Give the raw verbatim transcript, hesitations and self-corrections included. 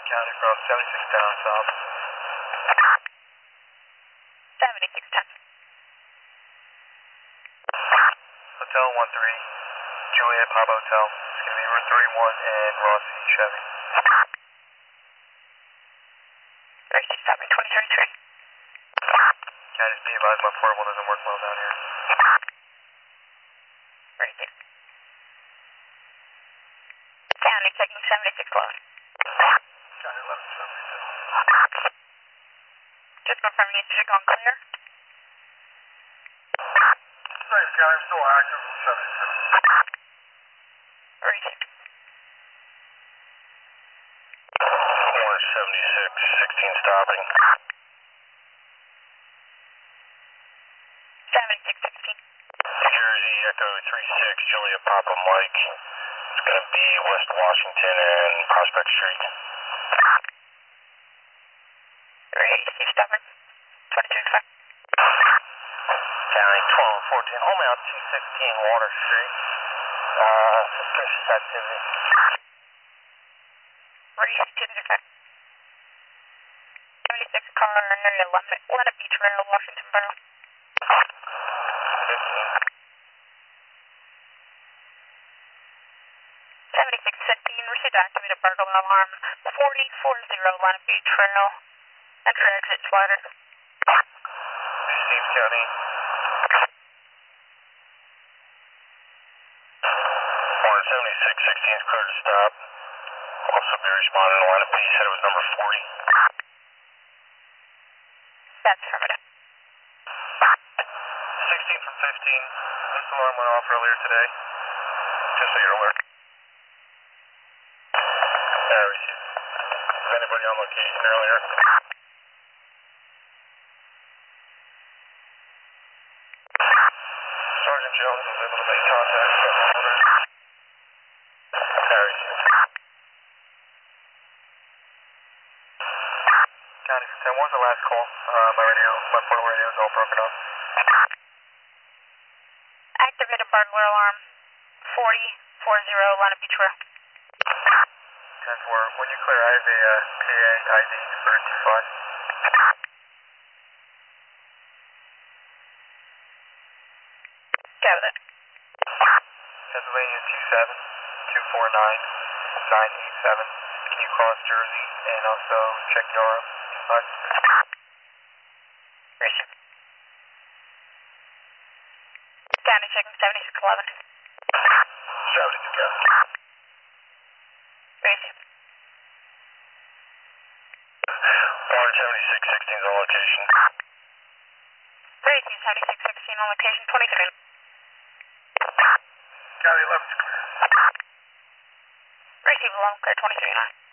County from seventy-six ten on south. seventy-six ten. Hotel one three, Juliet Papa Hotel. It's going to be room thirty-one and Rossi Chevy. Mercy, stop me, twenty thirty-three. Can I just be advised my portable doesn't work well down here? Mercy. County checking seventy-six eleven. County eleven seventy-six. Just confirming you should go on clear. Thanks, County. I'm still active from seventy-six. Mercy. one seventy-six, sixteen stopping. seventy-six sixteen. New Jersey, Echo three six, Juliet Papa Mike. It's going to be West Washington and Prospect Street. Mercy, stop me. twenty thirty-five. County twelve fourteen, home out two sixteen Water Street. Uh, suspicious activity. Mercy, two thirty-five. seventy-six car, Lena Beach Rail, Washington Borough. seventy-six fifteen, received activated burglar alarm. forty forty, Lena Beach Rail. Enter exit slider. Steve County. one seventy-six sixteen is clear to stop. Also be responding to line of P, said it was number forty. That's affirmative. sixteen from fifteen. This alarm went off earlier today. Just so you're aware. Yeah, I received. Was anybody on location earlier? Sergeant Jones was able to make contact with the owner. Yeah, I received. County ten, what was the last call? Uh, my radio, my portable radio is all broken up. Activated burglar alarm. forty forty, Lena Beach Rail. ten four, when you clear, I have a uh, P A I D for T five. Got it. Pennsylvania two seven two four nine nine eight seven. Can you cross Jersey and also check Yarrow? Five. Mercy. County checking seventy-six eleven. seventy-six eleven. Mercy. one seventy-six sixteen is on location. Mercy, seventy-six sixteen on location, twenty-three. County eleven is clear. Mercy, long clear, twenty-three nine.